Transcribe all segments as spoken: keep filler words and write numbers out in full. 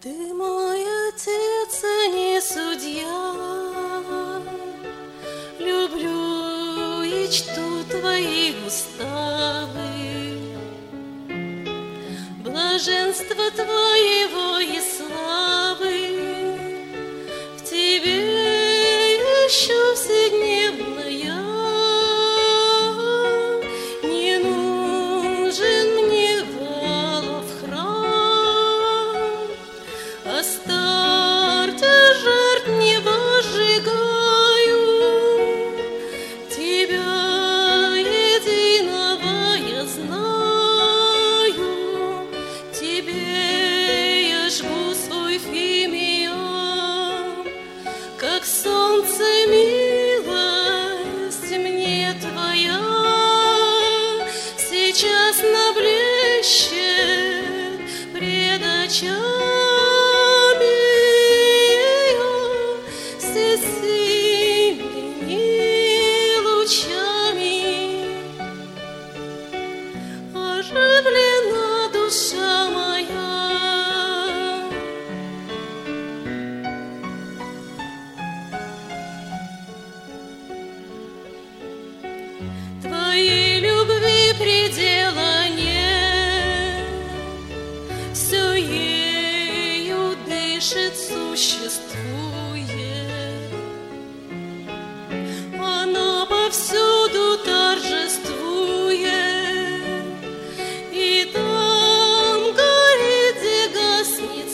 Ты мой отец, а не судья. Люблю и чту твои уставы. Блаженство твоего и славы в тебе ищу вседневная. Не нужен мне валов храм, Астарте жертв не возжигаю. Тебя единого я знаю, тебе я жгу свой фимиам, как солнце милость мне твоя сейчас наблещет пред очами ее всесильными лучами. Оживлена душа моя. Твоей любви предела нет, все ею дышит, существует. Она повсюду торжествует, и там горит, где гаснет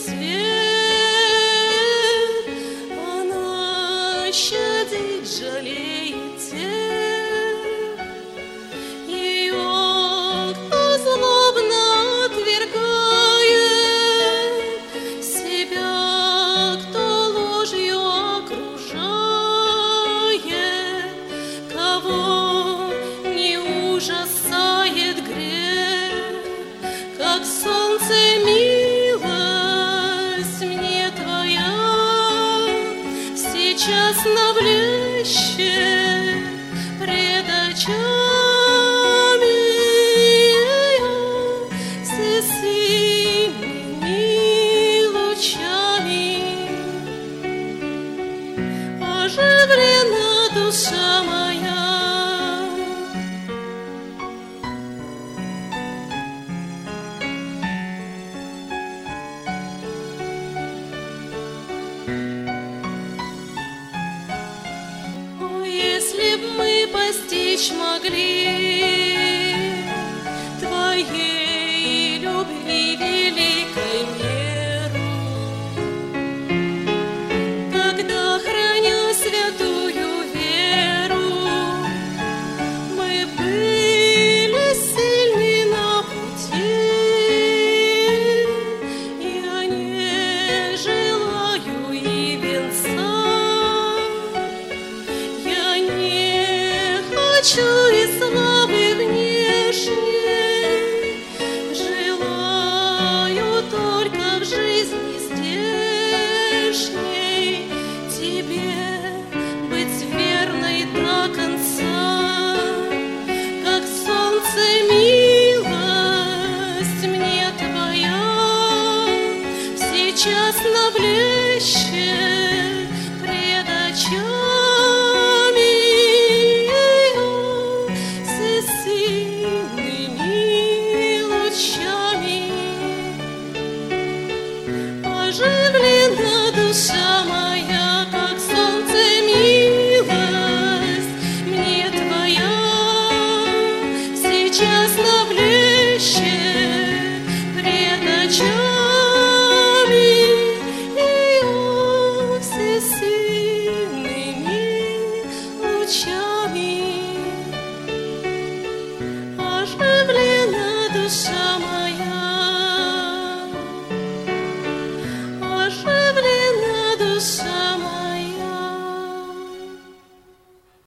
свет. Она щадит, жалеет тех, ее кто злобно отвергает, себя кто ложью окружает, кого не ужасает грех, как солнце милость мне твоя сейчас наблещет пред очами ее всесильными лучами. Оживлена душа моя. О, если б мы постичь могли твоей любви великой меру, тогда, храня святую веру, мы были сильны на пути. Я не желаю и венца, я не хочу и славы внешней, желаю только в жизни здешней тебе быть верной до конца, как солнце милость мне твоя сейчас наблещет пред очами ее всесильными лучами. Оживлена душа моя, как солнце милость мне твоя сейчас наблещет